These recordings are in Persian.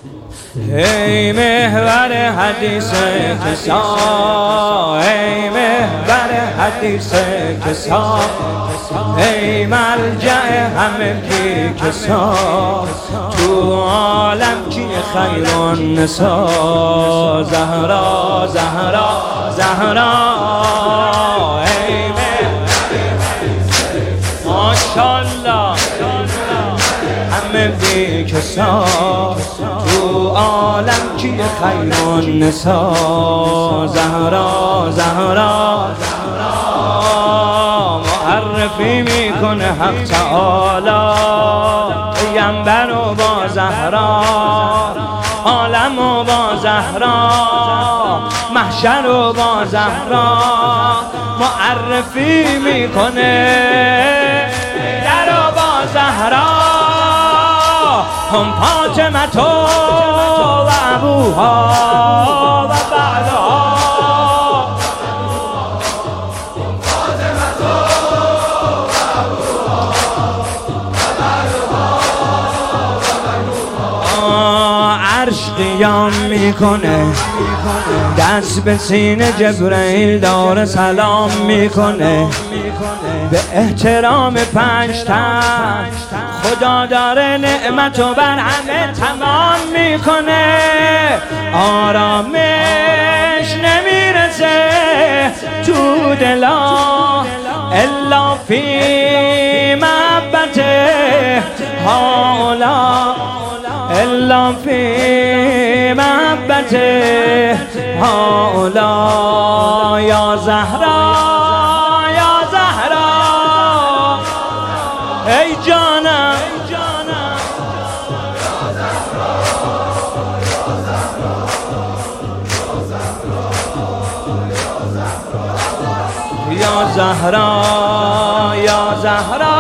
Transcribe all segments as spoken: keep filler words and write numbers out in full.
ای محور حدیث کسا، ای محور حدیث کسا، ای ملجأ همه بی کسا، تو عالم کی خیر النسا، زهرا زهرا زهرا، ای ماشاءالله همه بی کسا، تو عالم کی خیر النسا، زهرا زهرا معرفی میکنه حق تعالی پیغمبر و با زهرا، عالم و با زهرا، محشر و با زهرا، معرفی میکنه در و با زهرا، هم فاطمه و ابوها و بعدها، عرش قیام میکنه، دست به سینه جبرئیل داره سلام میکنه، به احترام پنج تن خدا داره نعمتو بر همه تمام میکنه، آرامش نمیرسه تو دلا الا فی محبته هاولا، الا فی محبته هاولا، یا زهرا یا زهرا، ای جانم یا زهرا یا زهرا،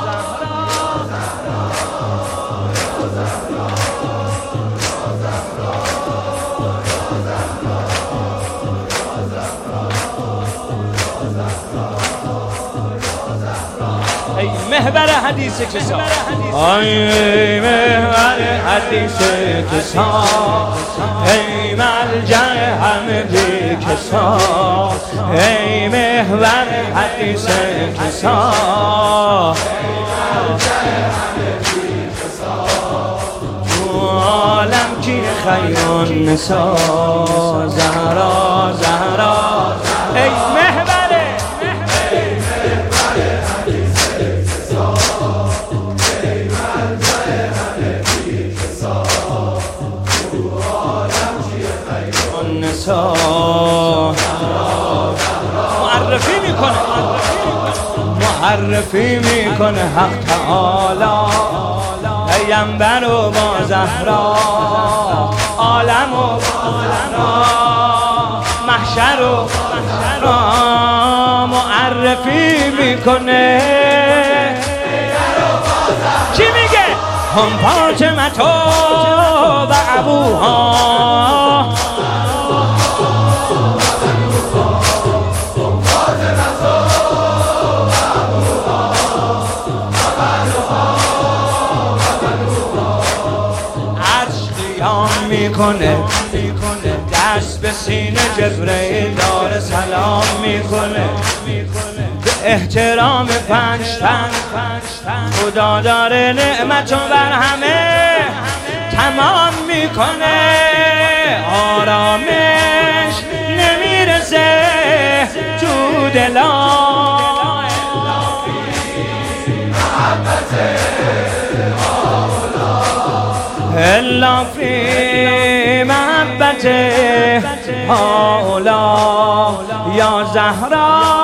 ای محور حدیث کسا، ای محور حدیث کسا، ای ملجأ همه بی کسا، ای محور حدیث کسا، تو عالم کی خیر النسا، زهرا زهرا، ای محور معرفی میکنه معرفی میکنه حق تعالی پیغمبر و با زهرا، عالم و زهرا، محشر و زهرا، معرفی میکنه چی میگه؟ هم فاطمه و ابوها، میکنه دست به سینه جبرئیل داره سلام میکنه، به احترام پنج تن خدا داره نعمتو بر همه تمام میکنه، آرامش نمیرسه تو دلا الا فی محبته هاولا، یا زهرا